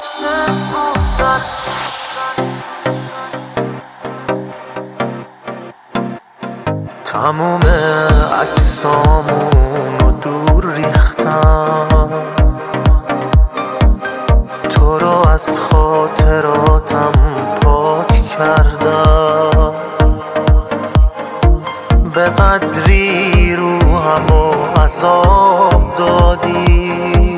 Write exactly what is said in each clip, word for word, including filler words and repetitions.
تموم عکسامونو دور ریختم، تو رو از خاطراتم پاک کردم. به قدری روحمو عذاب دادی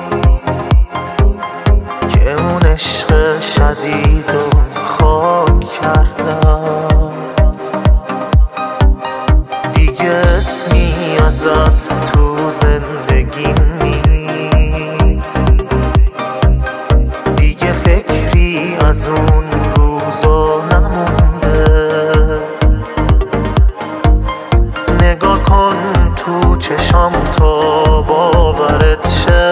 که اون عشق شدید و خاک کردم. دیگه اسمی ازت تو زندگی نیست، دیگه فکری از اون روزا نمونده. نگاه کن تو چشام تا باورت شه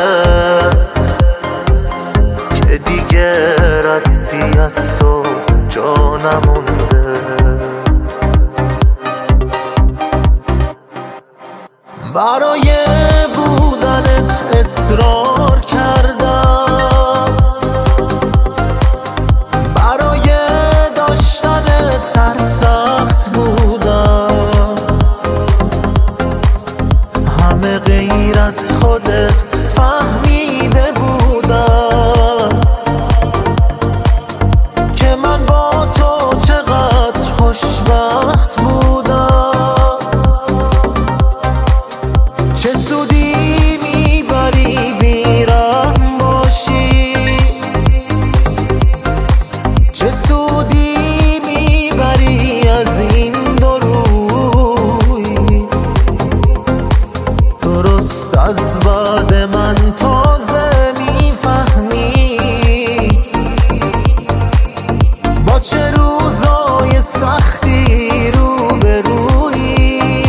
که دیگه ردی از تو جا نمونده. برای بودنت اصرار کردم، برای داشتنت سرسخت بودم. همه غیر از خودت فهمیده بودم که من با تو چقدر خوشبخت بودم. چه سودی میبری بیرحم باشی، چه سودی میبری از این دو روی. درست از بعد من تازه میفهمی با چه روزای سختی روبرویی.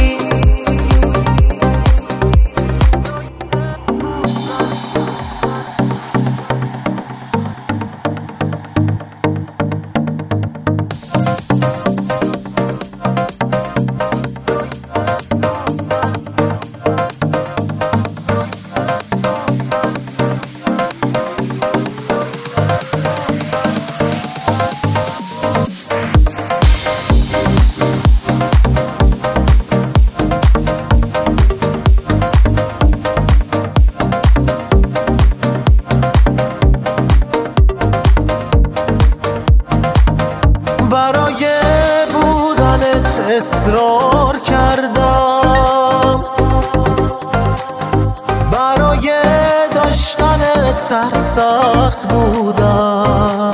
برای بودنت اصرار کردم، برای داشتنت سرسخت بودم.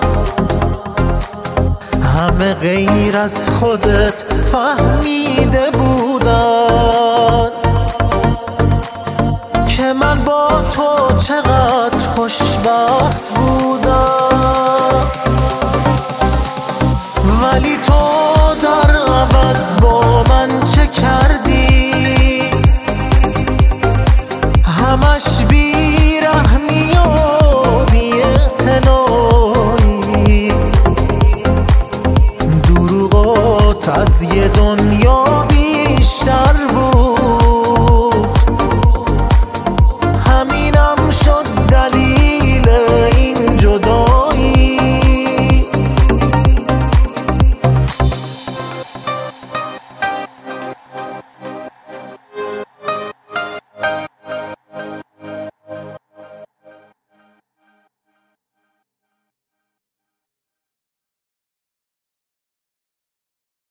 همه غیر از خودت فهمیده بودن که من با تو چقدر خوشبخت بودم. ولی تو در عوض با